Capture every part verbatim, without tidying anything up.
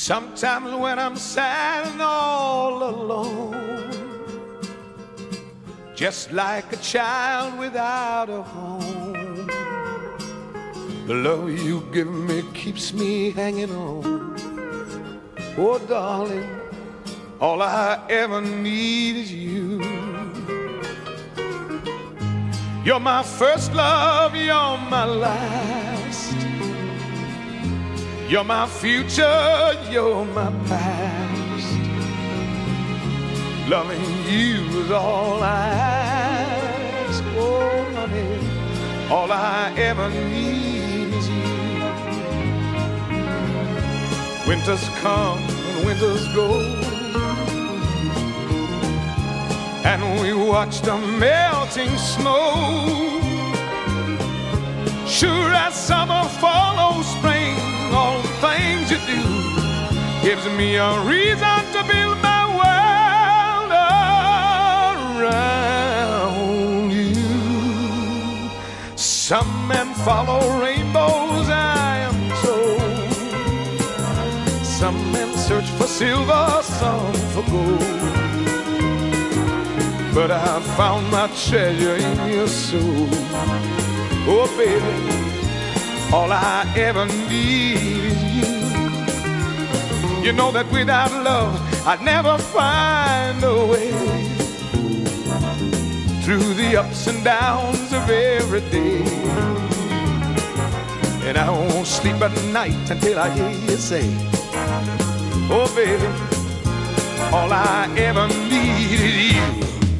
Sometimes when I'm sad and all alone, just like a child without a home, the love you give me keeps me hanging on. Oh, darling, all I ever need is you. You're my first love, you're my last. You're my future, you're my past. Loving you is all I ask. Oh, honey, all I ever need is you. Winters come and winters go, and we watch the melting snow. Sure as summer follows spring, all the things you do gives me a reason to build my world around you. Some men follow rainbows, I am told. Some men search for silver, some for gold. But I found my treasure in your soul. Oh, baby, all I ever need is you. You know that without love I'd never find a way through the ups and downs of every day. And I won't sleep at night until I hear you say, oh, baby, all I ever need is you.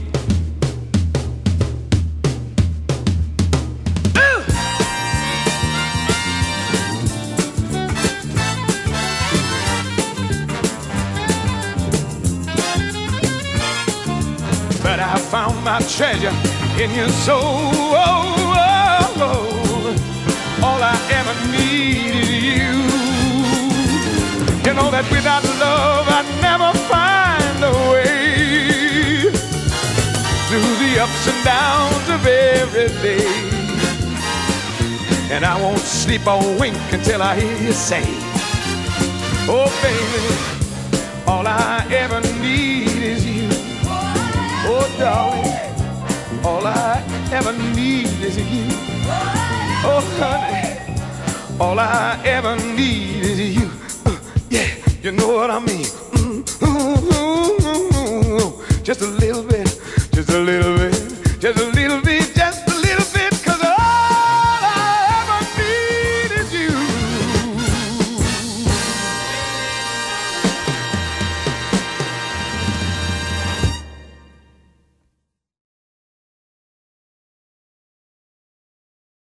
But I found my treasure in your soul. Oh, oh, oh. All I ever need is you. You know that without love I'd never find a way through the ups and downs of every day. And I won't sleep or wink until I hear you say, oh, baby, all I ever need is you. Oh, darling, all I ever need is you. Oh, honey, all I ever need